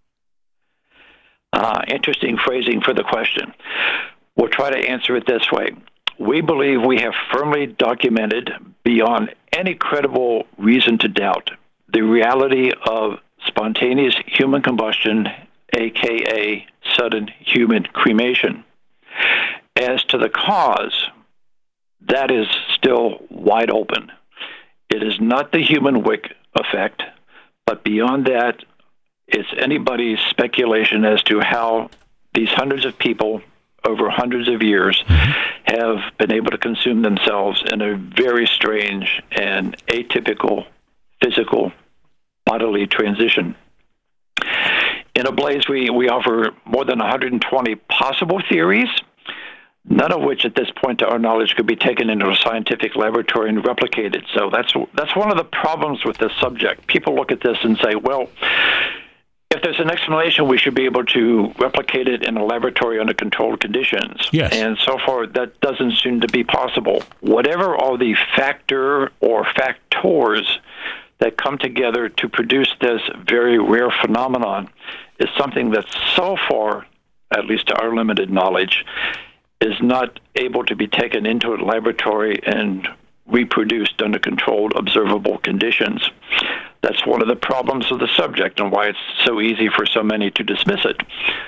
Interesting phrasing for the question. We'll try to answer it this way. We believe we have firmly documented, beyond any credible reason to doubt, the reality of spontaneous human combustion, a.k.a. sudden human cremation. As to the cause, that is still wide open. It is not the human wick effect, but beyond that, it's anybody's speculation as to how these hundreds of people over hundreds of years have been able to consume themselves in a very strange and atypical physical bodily transition. In Ablaze, we offer more than 120 possible theories, none of which at this point to our knowledge could be taken into a scientific laboratory and replicated. So that's one of the problems with this subject. People look at this and say, well, if there's an explanation, we should be able to replicate it in a laboratory under controlled conditions. Yes. And so far, that doesn't seem to be possible. Whatever are the factor or factors that come together to produce this very rare phenomenon is something that so far, at least to our limited knowledge, is not able to be taken into a laboratory and reproduced under controlled, observable conditions. That's one of the problems of the subject and why it's so easy for so many to dismiss it.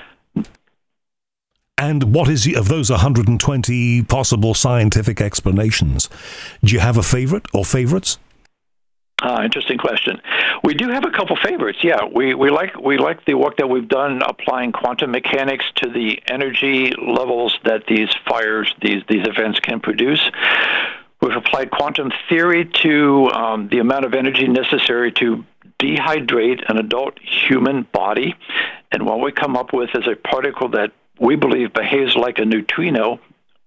And what is, of those 120 possible scientific explanations, do you have a favorite or favorites? Interesting question. We do have a couple favorites. Yeah, we like the work that we've done applying quantum mechanics to the energy levels that these fires, these events can produce. We've applied quantum theory to the amount of energy necessary to dehydrate an adult human body, and what we come up with is a particle that we believe behaves like a neutrino,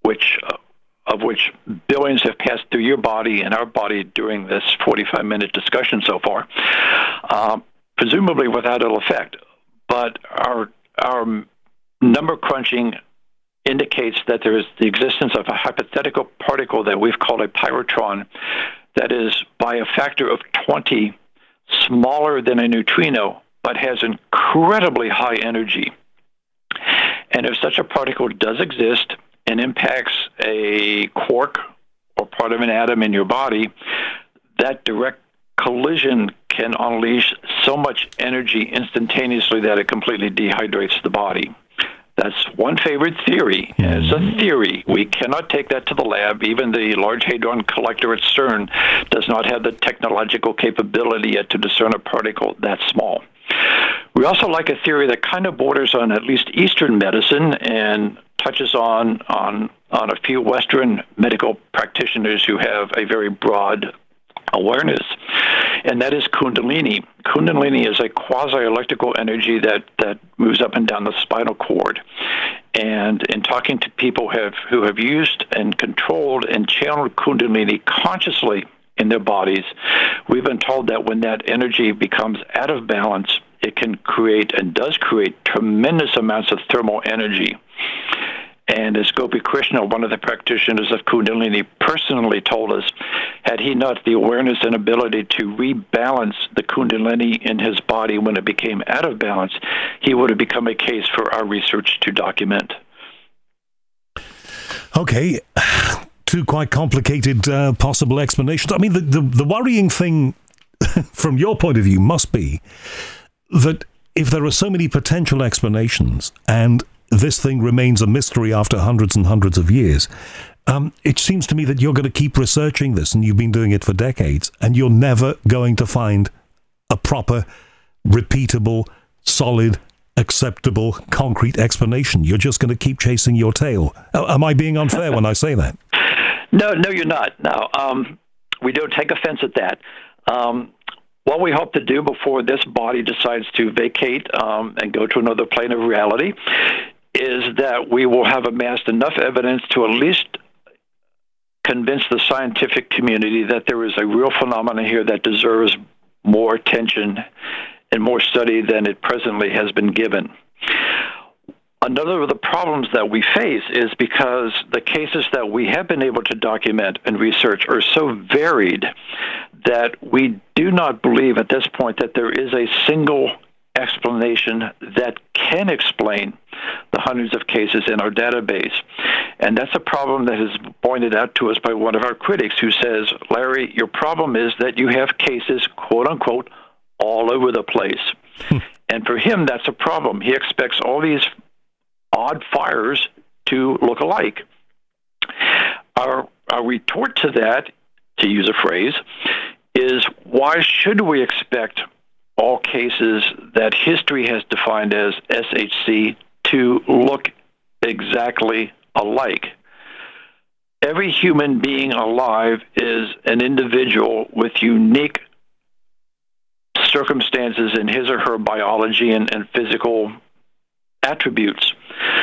of which billions have passed through your body and our body during this 45-minute discussion so far, presumably without ill effect. But our number crunching indicates that there is the existence of a hypothetical particle that we've called a pyrotron that is by a factor of 20 smaller than a neutrino, but has incredibly high energy. And if such a particle does exist and impacts a quark or part of an atom in your body, that direct collision can unleash so much energy instantaneously that it completely dehydrates the body. That's one favorite theory. It's a theory. We cannot take that to the lab. Even the Large Hadron Collector at CERN does not have the technological capability yet to discern a particle that small. We also like a theory that kind of borders on at least Eastern medicine and touches on a few Western medical practitioners who have a very broad awareness, and that is Kundalini. Kundalini is a quasi-electrical energy that moves up and down the spinal cord. And in talking to people who have used and controlled and channeled Kundalini consciously in their bodies, we've been told that when that energy becomes out of balance, it can create and does create tremendous amounts of thermal energy. And as Gopi Krishna, one of the practitioners of Kundalini, personally told us, had he not the awareness and ability to rebalance the Kundalini in his body when it became out of balance, he would have become a case for our research to document. Okay, two quite complicated possible explanations. I mean, the worrying thing from your point of view must be that if there are so many potential explanations and this thing remains a mystery after hundreds and hundreds of years, it seems to me that you're going to keep researching this, and you've been doing it for decades, and you're never going to find a proper, repeatable, solid, acceptable, concrete explanation. You're just going to keep chasing your tail. Am I being unfair when I say that? No, you're not. No, we don't take offense at that. What we hope to do before this body decides to vacate and go to another plane of reality is that we will have amassed enough evidence to at least convince the scientific community that there is a real phenomenon here that deserves more attention and more study than it presently has been given. Another of the problems that we face is because the cases that we have been able to document and research are so varied that we do not believe at this point that there is a single explanation that can explain the hundreds of cases in our database. And that's a problem that is pointed out to us by one of our critics who says, Larry, your problem is that you have cases, quote unquote, all over the place. And for him, that's a problem. He expects all these odd fires to look alike. Our retort to that, to use a phrase, is why should we expect all cases that history has defined as SHC to look exactly alike? Every human being alive is an individual with unique circumstances in his or her biology and physical attributes.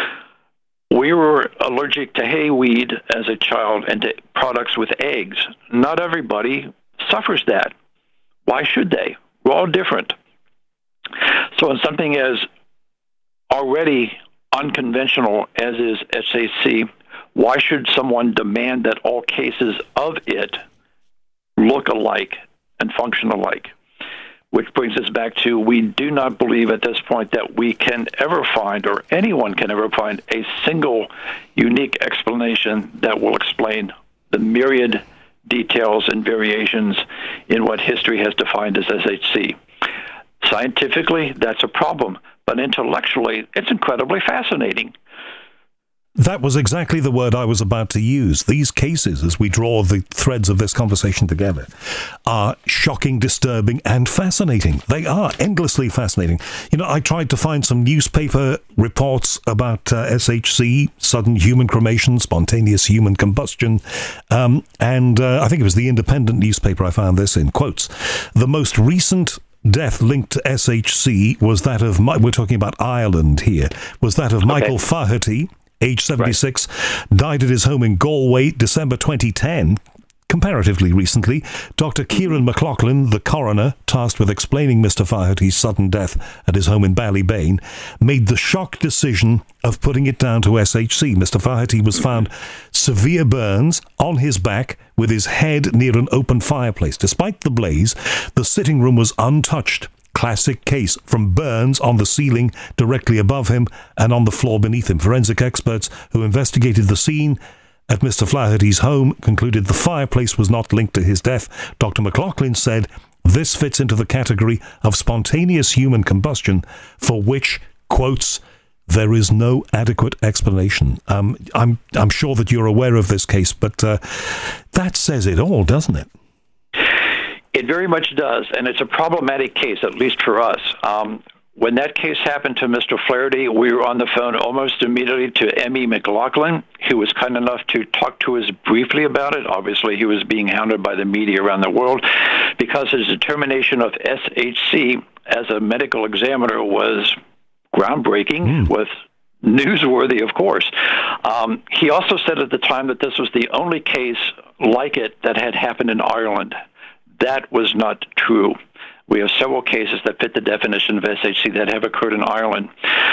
We were allergic to hayweed as a child and to products with eggs. Not everybody suffers that. Why should they? We're all different. So in something as already unconventional as is SHC, why should someone demand that all cases of it look alike and function alike. Which brings us back to, we do not believe at this point that we can ever find, or anyone can ever find, a single unique explanation that will explain the myriad details and variations in what history has defined as SHC. Scientifically, that's a problem, but intellectually, it's incredibly fascinating. That was exactly the word I was about to use. These cases, as we draw the threads of this conversation together, are shocking, disturbing, and fascinating. They are endlessly fascinating. You know, I tried to find some newspaper reports about SHC, sudden human cremation, spontaneous human combustion, and I think it was the Independent newspaper I found this in, quotes, "The most recent death linked to SHC was that of, we're talking about Ireland here, was that of Michael Faherty, age 76, died at his home in Galway, December 2010. Comparatively recently, Dr. Kieran McLaughlin, the coroner, tasked with explaining Mr. Faherty's sudden death at his home in Ballybane, made the shock decision of putting it down to SHC. Mr. Faherty was found severe burns on his back with his head near an open fireplace. Despite the blaze, the sitting room was untouched. Classic case, from burns on the ceiling directly above him and on the floor beneath him. Forensic experts who investigated the scene at Mr. Flaherty's home concluded the fireplace was not linked to his death. Dr. McLaughlin said this fits into the category of spontaneous human combustion for which, quotes, there is no adequate explanation. I'm sure that you're aware of this case, but that says it all, doesn't it? It very much does, and it's a problematic case, at least for us. When that case happened to Mr. Flaherty, we were on the phone almost immediately to Emmy McLaughlin, who was kind enough to talk to us briefly about it. Obviously, he was being hounded by the media around the world because his determination of SHC as a medical examiner was groundbreaking, was newsworthy, of course. He also said at the time that this was the only case like it that had happened in Ireland. That was not true. We have several cases that fit the definition of SHC that have occurred in Ireland.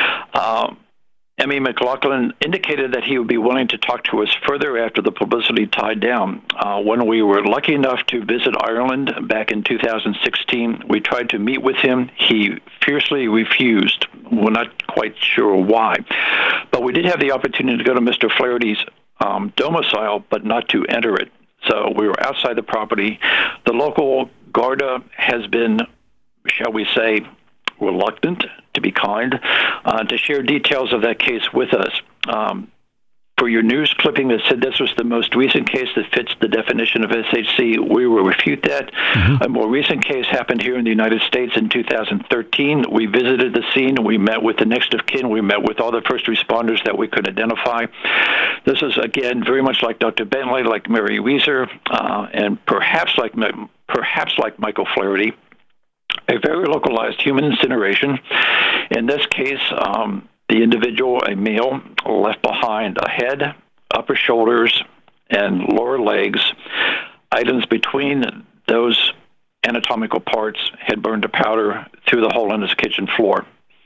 Emmy McLaughlin indicated that he would be willing to talk to us further after the publicity died down. When we were lucky enough to visit Ireland back in 2016, we tried to meet with him. He fiercely refused. We're not quite sure why. But we did have the opportunity to go to Mr. Flaherty's domicile, but not to enter it. So we were outside the property. The local Garda has been, shall we say, reluctant, to be kind, to share details of that case with us. For your news clipping that said this was the most recent case that fits the definition of SHC, we will refute that. A more recent case happened here in the United States in 2013. We visited the scene. We met with the next of kin. We met with all the first responders that we could identify. This is, again, very much like Dr. Bentley, like Mary Weiser, and perhaps like Michael Flaherty, a very localized human incineration. In this case, the individual, a male, left behind a head, upper shoulders, and lower legs. Items between those anatomical parts had burned to powder through the hole in his kitchen floor.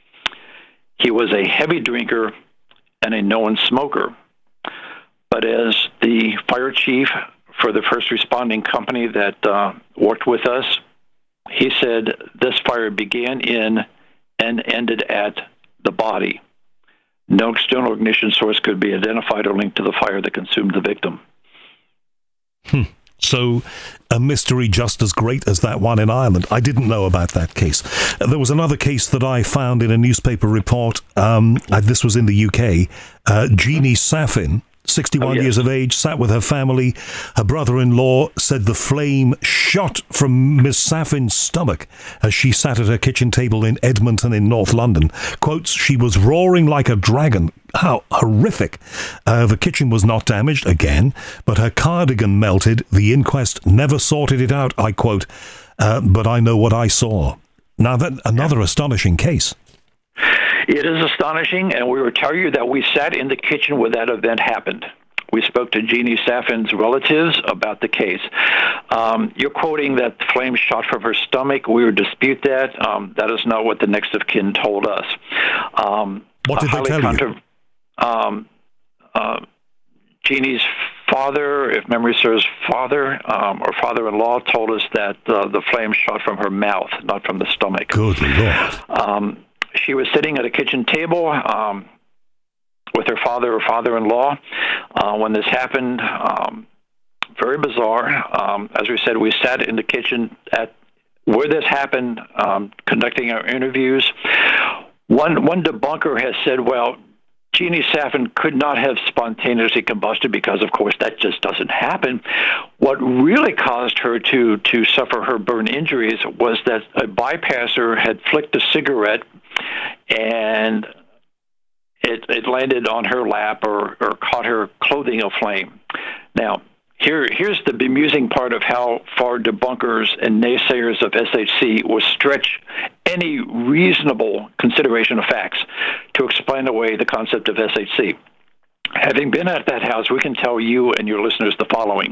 He was a heavy drinker and a known smoker. But as the fire chief for the first responding company that worked with us, he said this fire began in and ended at the body. No external ignition source could be identified or linked to the fire that consumed the victim. So, a mystery just as great as that one in Ireland. I didn't know about that case. There was another case that I found in a newspaper report. This was in the UK. Jeannie Saffin, 61 years of age, sat with her family. Her brother-in-law said the flame shot from Miss Saffin's stomach as she sat at her kitchen table in Edmonton in North London. Quotes, she was roaring like a dragon. How horrific. The kitchen was not damaged, again, but her cardigan melted. The inquest never sorted it out, I quote, but I know what I saw. Now, that another astonishing case. It is astonishing, and we will tell you that we sat in the kitchen where that event happened. We spoke to Jeannie Saffin's relatives about the case. You're quoting that the flame shot from her stomach. We would dispute that. That is not what the next of kin told us. What did they tell you? Jeannie's father, if memory serves, or father-in-law told us that the flame shot from her mouth, not from the stomach. Good Lord. She was sitting at a kitchen table with her father or father-in-law when this happened. Very bizarre. As we said, we sat in the kitchen at where this happened, conducting our interviews. One debunker has said, well, Jeannie Safin could not have spontaneously combusted because, of course, that just doesn't happen. What really caused her to suffer her burn injuries was that a bypasser had flicked a cigarette and it landed on her lap or caught her clothing aflame. Now, here's the bemusing part of how far debunkers and naysayers of SHC will stretch any reasonable consideration of facts to explain away the concept of SHC. Having been at that house, we can tell you and your listeners the following.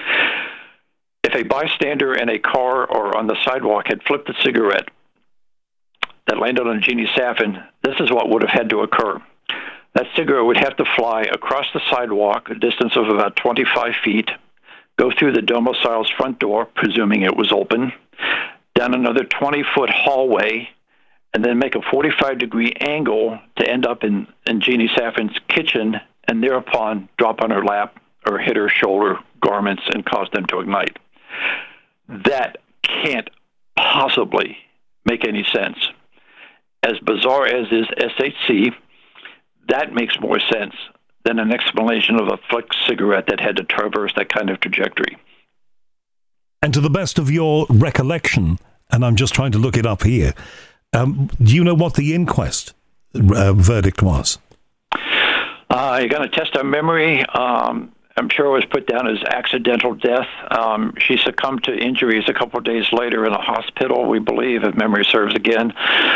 If a bystander in a car or on the sidewalk had flipped a cigarette that landed on Jeannie Safin, this is what would have had to occur. That cigarette would have to fly across the sidewalk, a distance of about 25 feet, go through the domicile's front door, presuming it was open, down another 20-foot hallway, and then make a 45-degree angle to end up in Jeannie Safin's kitchen, and thereupon drop on her lap or hit her shoulder garments and cause them to ignite. That can't possibly make any sense. As bizarre as is SHC, that makes more sense than an explanation of a flicked cigarette that had to traverse that kind of trajectory. And to the best of your recollection, and I'm just trying to look it up here, do you know what the inquest verdict was? You're going to test our memory. I'm sure it was put down as accidental death. She succumbed to injuries a couple of days later in a hospital, we believe, if memory serves again.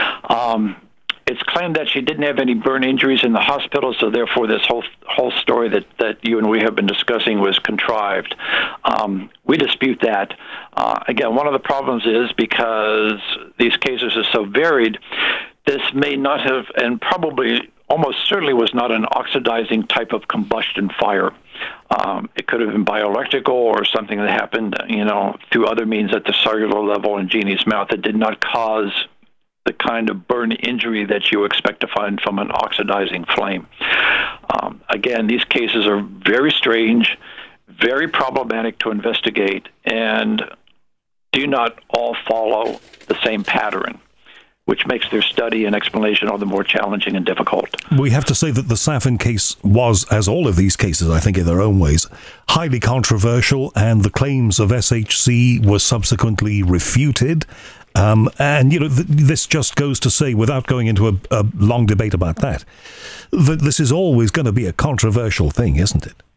It's claimed that she didn't have any burn injuries in the hospital, so therefore this whole story that you and we have been discussing was contrived. We dispute that. Again, one of the problems is because these cases are so varied, this may not have, and probably almost certainly was not an oxidizing type of combustion fire. It could have been bioelectrical or something that happened, through other means at the cellular level in Jeannie's mouth that did not cause the kind of burn injury that you expect to find from an oxidizing flame. Again, these cases are very strange, very problematic to investigate, and do not all follow the same pattern, which makes their study and explanation all the more challenging and difficult. We have to say that the Safin case was, as all of these cases, I think, in their own ways, highly controversial, and the claims of SHC were subsequently refuted. And, this just goes to say, without going into a long debate about that this is always going to be a controversial thing, isn't it?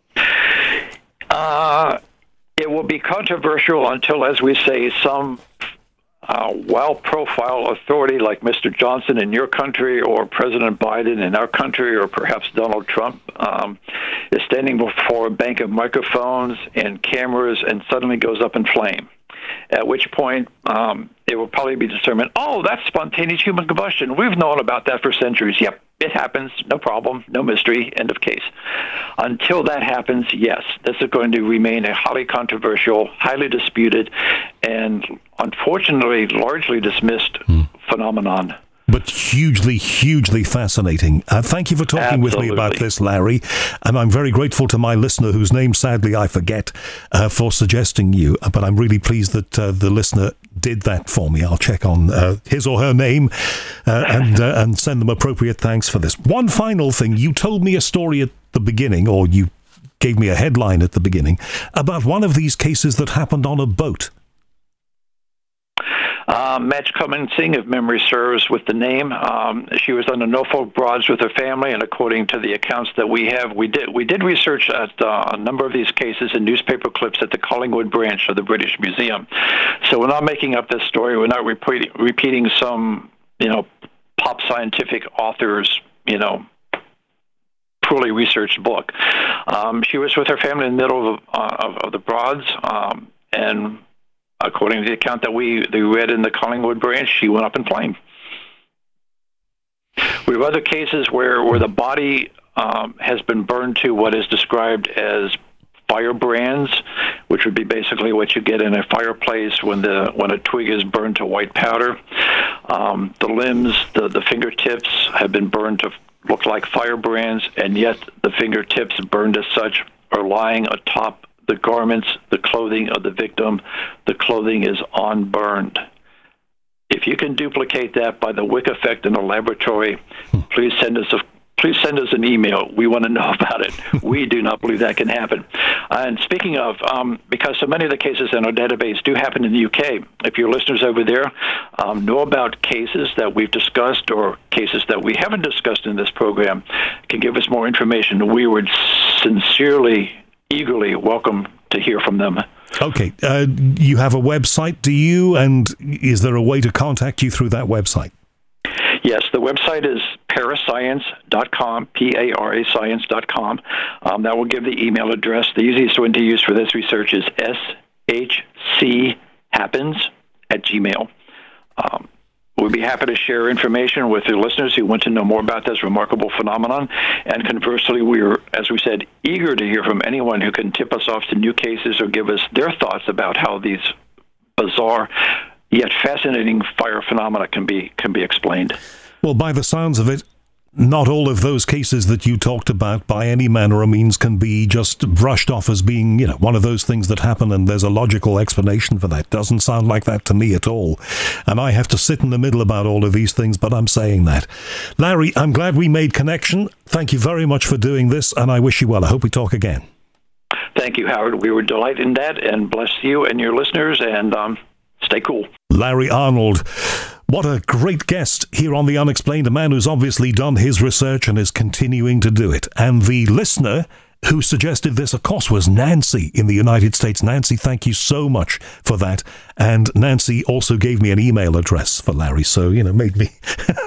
It will be controversial until, as we say, some well-profiled authority like Mr. Johnson in your country or President Biden in our country or perhaps Donald Trump is standing before a bank of microphones and cameras and suddenly goes up in flame. At which point, it will probably be determined, that's spontaneous human combustion. We've known about that for centuries. Yep, it happens. No problem. No mystery. End of case. Until that happens, yes, this is going to remain a highly controversial, highly disputed, and unfortunately largely dismissed phenomenon. But hugely, hugely fascinating. Thank you for talking with me about this, Larry. And I'm very grateful to my listener, whose name, sadly, I forget, for suggesting you. But I'm really pleased that the listener did that for me. I'll check on his or her name and send them appropriate thanks for this. One final thing. You told me a story at the beginning, or you gave me a headline at the beginning, about one of these cases that happened on a boat. Madge Cummins-Singh, if memory serves, with the name. She was on the Norfolk Broads with her family, and according to the accounts that we have, we did research at a number of these cases in newspaper clips at the Collingwood branch of the British Museum. So we're not making up this story. We're not repeating some, pop scientific author's, poorly researched book. She was with her family in the middle of the Broads, and according to the account that we read in the Collingwood branch, she went up in flame. We have other cases where the body has been burned to what is described as firebrands, which would be basically what you get in a fireplace when a twig is burned to white powder. The limbs, the fingertips have been burned to look like firebrands, and yet the fingertips burned as such are lying atop the garments, the clothing of the victim. The clothing is unburned. If you can duplicate that by the Wick effect in a laboratory, please send us an email. We want to know about it. We do not believe that can happen. And speaking of, because so many of the cases in our database do happen in the UK, if your listeners over there know about cases that we've discussed or cases that we haven't discussed in this program, can give us more information, we would sincerely, eagerly welcome to hear from them. Okay. You have a website, do you? And is there a way to contact you through that website? Yes, the website is parascience.com, P-A-R-A science.com. That will give the email address. The easiest one to use for this research is shchappens@gmail.com. We'd be happy to share information with your listeners who want to know more about this remarkable phenomenon. And conversely, we're, as we said, eager to hear from anyone who can tip us off to new cases or give us their thoughts about how these bizarre yet fascinating fire phenomena can be explained. Well, by the sounds of it, not all of those cases that you talked about by any manner or means can be just brushed off as being, one of those things that happen and there's a logical explanation for that. Doesn't sound like that to me at all. And I have to sit in the middle about all of these things, but I'm saying that. Larry, I'm glad we made connection. Thank you very much for doing this, and I wish you well. I hope we talk again. Thank you, Howard. We were delighted in that, and bless you and your listeners, and stay cool. Larry Arnold. What a great guest here on The Unexplained, a man who's obviously done his research and is continuing to do it. And the listener who suggested this, of course, was Nancy in the United States. Nancy, thank you so much for that. And Nancy also gave me an email address for Larry, so, made me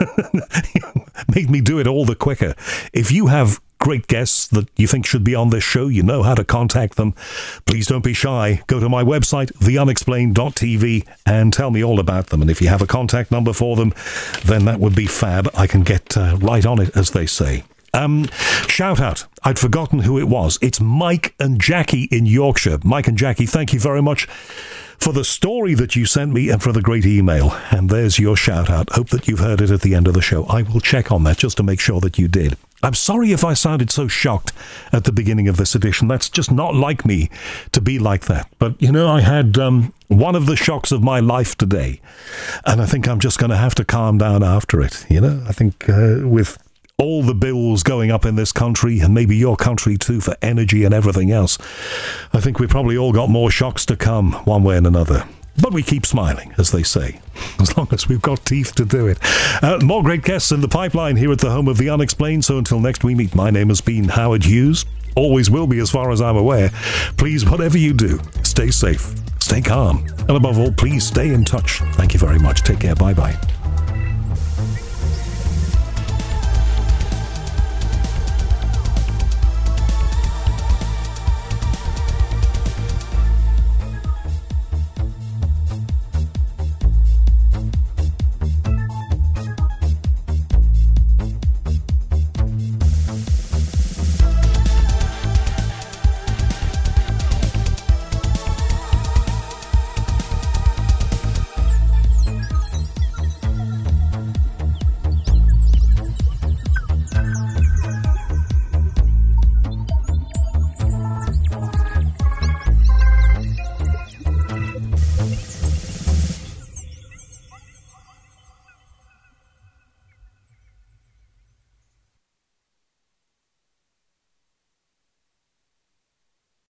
do it all the quicker. If you have great guests that you think should be on this show, you know how to contact them. Please don't be shy. Go to my website, theunexplained.tv, and tell me all about them. And if you have a contact number for them, then that would be fab. I can get right on it, as they say. Shout out. I'd forgotten who it was. It's Mike and Jackie in Yorkshire. Mike and Jackie, thank you very much for the story that you sent me and for the great email. And there's your shout out. Hope that you've heard it at the end of the show. I will check on that just to make sure that you did. I'm sorry if I sounded so shocked at the beginning of this edition. That's just not like me to be like that. But, I had one of the shocks of my life today. And I think I'm just going to have to calm down after it. I think with all the bills going up in this country, and maybe your country too, for energy and everything else, I think we probably all got more shocks to come one way and another. But we keep smiling, as they say, as long as we've got teeth to do it. More great guests in the pipeline here at the home of The Unexplained. So until next we meet, my name has been Howard Hughes. Always will be, as far as I'm aware. Please, whatever you do, stay safe, stay calm, and above all, please stay in touch. Thank you very much. Take care. Bye-bye.